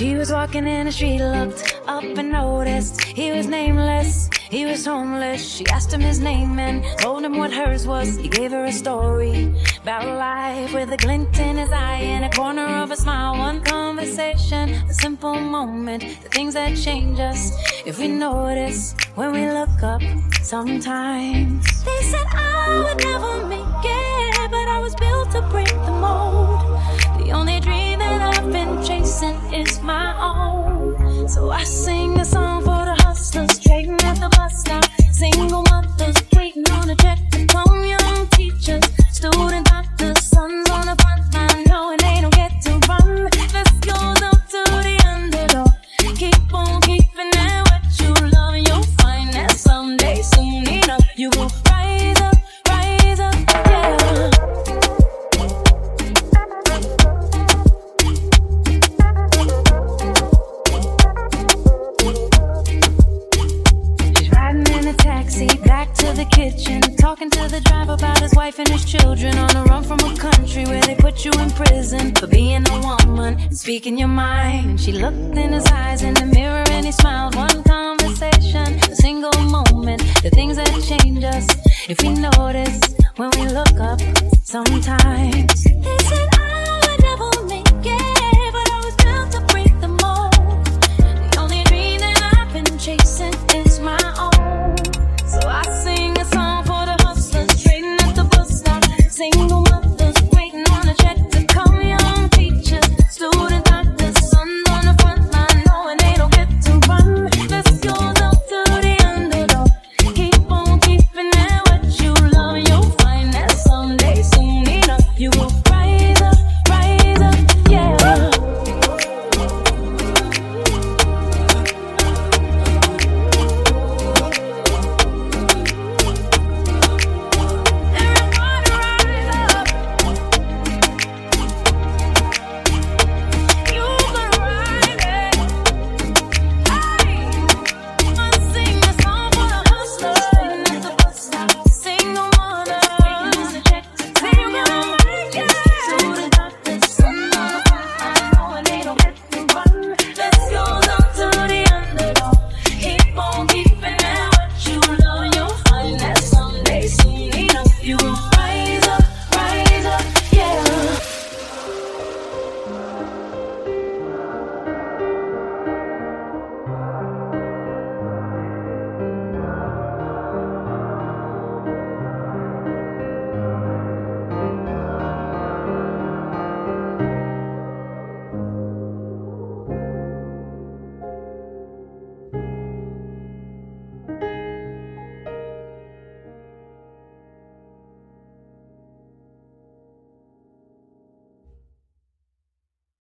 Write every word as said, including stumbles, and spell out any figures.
She was walking in the street, looked up and noticed he was nameless, he was homeless. She asked him his name and told him what hers was. He gave her a story about life with a glint in his eye and a corner of a smile. One conversation, a simple moment, the things that change us if we notice when we look up sometimes. They said I would never make it, but I was built to break the mold. The only dream that I've been chasing is my own. So I sing a song for the hustlers trading at the bus stop, single mothers waiting on a check to come, young teachers, student doctors, sons on the front line knowing they don't get to run. This goes up to the underdog. Keep on keeping at what you love, and you'll find that someday, soon enough, you will rise up, rise up, yeah. Taxi back to the kitchen, talking to the driver about his wife and his children, on the run from a country where they put you in prison for being a woman and speaking your mind. And she looked in his eyes in the mirror and he smiled. One conversation, a single moment, the things that change us if we notice when we look up sometimes. They say